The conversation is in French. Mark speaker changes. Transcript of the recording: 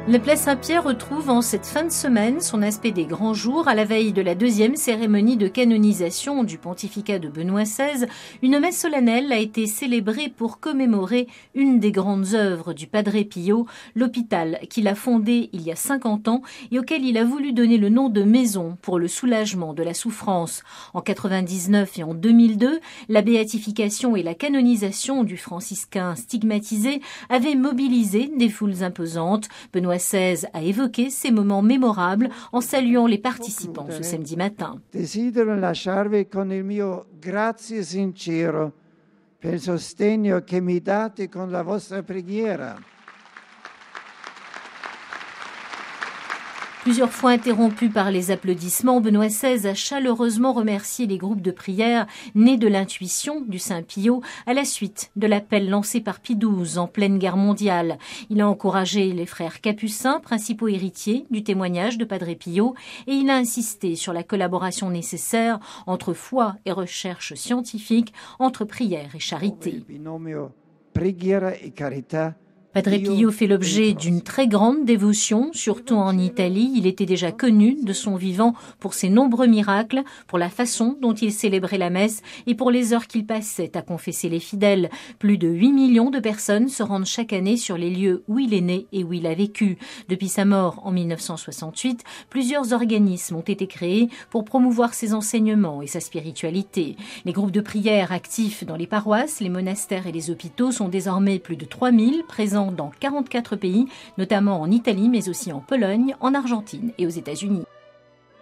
Speaker 1: Le Plessis Saint-Pierre retrouve en cette fin de semaine son aspect des grands jours à la veille de la deuxième cérémonie de canonisation du pontificat de Benoît XVI. Une messe solennelle a été célébrée pour commémorer une des grandes œuvres du Padre Pio, l'hôpital qu'il a fondé il y a 50 ans et auquel il a voulu donner le nom de maison pour le soulagement de la souffrance. En 99 et en 2002, la béatification et la canonisation du franciscain stigmatisé avaient mobilisé des foules imposantes. Benoît XVI a évoqué ces moments mémorables en saluant les participants ce samedi matin.
Speaker 2: Desidero lasciarvi con il mio grazie sincero per il sostegno che mi date con la vostra preghiera.
Speaker 1: Plusieurs fois interrompu par les applaudissements, Benoît XVI a chaleureusement remercié les groupes de prière nés de l'intuition du Saint Pio à la suite de l'appel lancé par Pie XII en pleine guerre mondiale. Il a encouragé les frères capucins, principaux héritiers du témoignage de Padre Pio, et il a insisté sur la collaboration nécessaire entre foi et recherche scientifique, entre prière et charité. Padre Pio fait l'objet d'une très grande dévotion, surtout en Italie. Il était déjà connu de son vivant pour ses nombreux miracles, pour la façon dont il célébrait la messe et pour les heures qu'il passait à confesser les fidèles. Plus de 8 millions de personnes se rendent chaque année sur les lieux où il est né et où il a vécu. Depuis sa mort en 1968, plusieurs organismes ont été créés pour promouvoir ses enseignements et sa spiritualité. Les groupes de prière actifs dans les paroisses, les monastères et les hôpitaux sont désormais plus de 3000 présents dans 44 pays, notamment en Italie, mais aussi en Pologne, en Argentine et aux États-Unis.